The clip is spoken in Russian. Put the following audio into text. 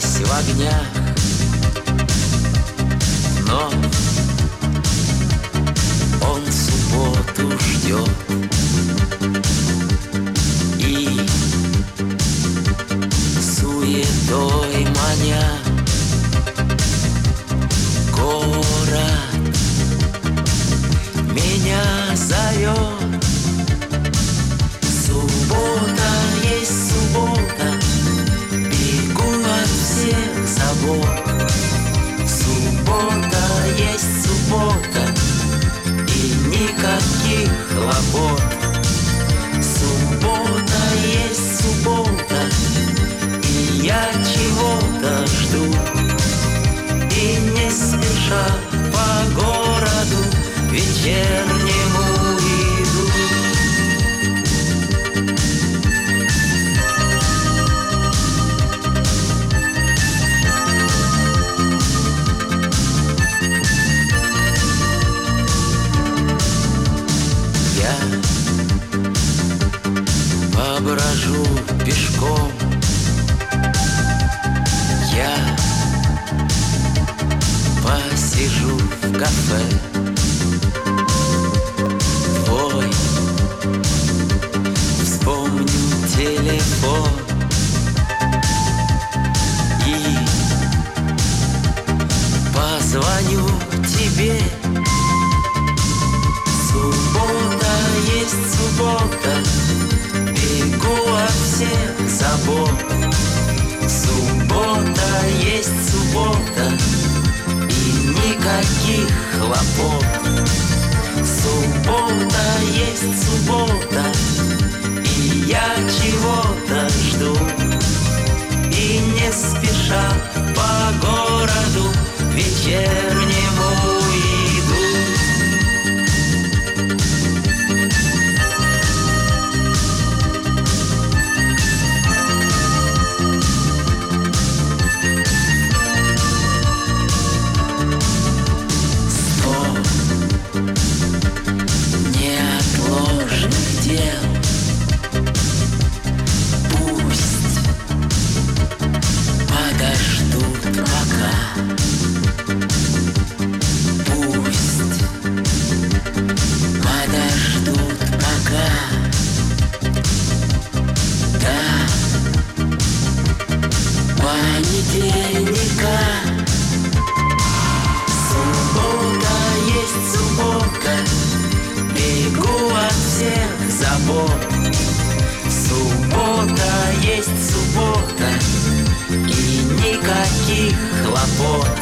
весь в огнях, но он субботу ждет. И суетой маня город меня зовет. Суббота есть суббота, бегу от всех забот. Суббота есть суббота, и никаких хлопот. Суббота есть суббота, и я чего-то жду. И не спеша по городу вечернему иду. Я поброжу пешком, я посижу в кафе. Твой вспомню телефон и позвоню тебе. Суббота есть суббота, бегу от всех забот. Суббота есть суббота, и никаких хлопот. Суббота есть суббота, и я чего-то жду. И не спеша по городу вечернему иду. Неотложных дел, пусть подождут пока. Пусть подождут пока. До понедельника. Суббота есть суббота, бегу от всех забот. Суббота есть суббота, и никаких хлопот.